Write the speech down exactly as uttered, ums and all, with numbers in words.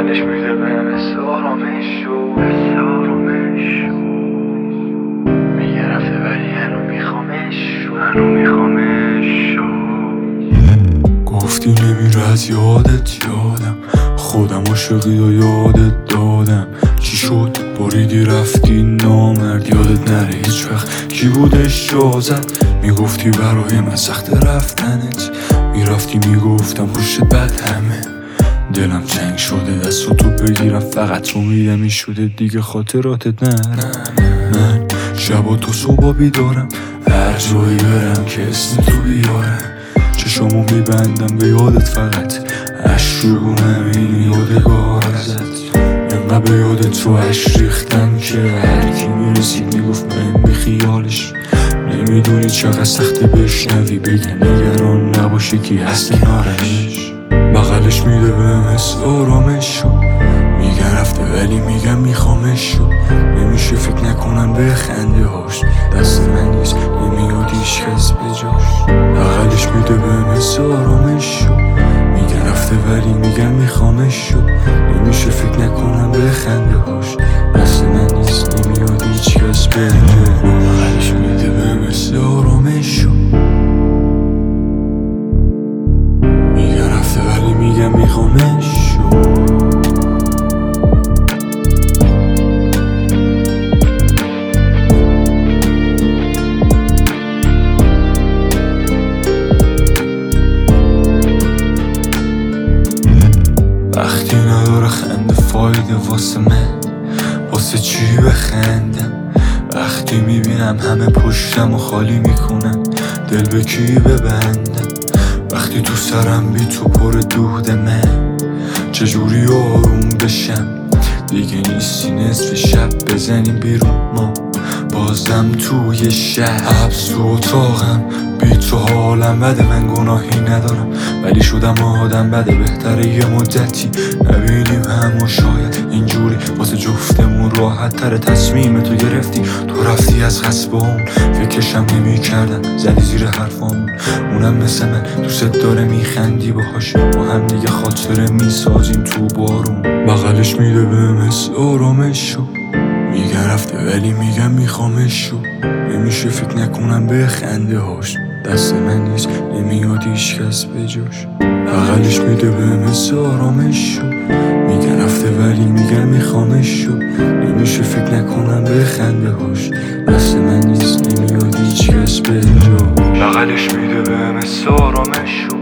بغلش میده به مثل آرامش و مثل آرامش میگه رفته ولی هنو میخوامش و هنو میخوامش. گفتی نمیره از یادت یادم، خودم عاشقی و یادت دادم. چی شد بریدی رفتی نامرد، یادت نره هیچ وقت کی بودش جازت. میگفتی برای من سخت رفتنت، میرفتی میگفتم خوشت بد همه. دلم چنگ شده دست و تو بگیرم فقط رو میدم این شده دیگه خاطراتت نره. من شبا تا صبح بیدارم، هر جایی برم که اسم تو بیارم. چشامو میبندم به یادت فقط عشق روبونم این یادگار ازت. اینقدر به یادت تو عشق ریختم که هرکی میرسید میگفت من بی خیالش. نمیدونی چقدر سخته بشنوی بگم نگران نباشه کی هست کنارش. بغلش میده به مثل آرامش شو، میگن رفته ولی میگم میخوامش شو. نمیشه فکر نکنم به خنده هاش، دست من نیست نمیاد هیچ کس به جاش. بغلش میده به مثل آرامش شو، میگن رفته ولی میگم میخوامش شو. نمیشه فکر نکنم به خنده هاش، دست من نیست نمیاد هیچ کس به جاش. بغلش میده به مثل آرامش شو، میگن رفته ولی میگم میخوامش شو. وقتی نداره خنده فایده واسه من، واسه چی بخندم؟ وقتی میبینم همه پشتم و خالی میکنن، دل به کی ببندم؟ وقتی تو سرم بی تو پر دود من، چجوری آروم بشم؟ دیگه نیستی نصف شب بزنیم بیرون ما بازم توی شهر. حبس تو اتاقم بی تو حالم بده، من گناهی ندارم ولی شدم آدم بده. بهتره یه مدتی نبینیم همو، شاید اینجوری واسه جفتمون راحت تره. تصمیم تو گرفتی تو رفتی از غصب اون، فکرشم نمی کردم زدی زیر حرفامون. اونم مثل من دوست داره میخندی باهاش، با هم دیگه خاطره میسازیم تو بارون. بغلش میده به مثل آرامش شو، میگن رفته ولی میگم میخوامش شو. نمیشه فکر نکنم به خنده هاش، دست من نیست نمیاد هیچ کس به جاش. بغلش میده به مثل آرامش شو، میگن رفته ولی میگم میخوامش شو. نمیشه فکر نکنم به خنده هاش، دست من نیست نمیاد هیچ کس به جاش. بغلش میده به مثل آرامش شو،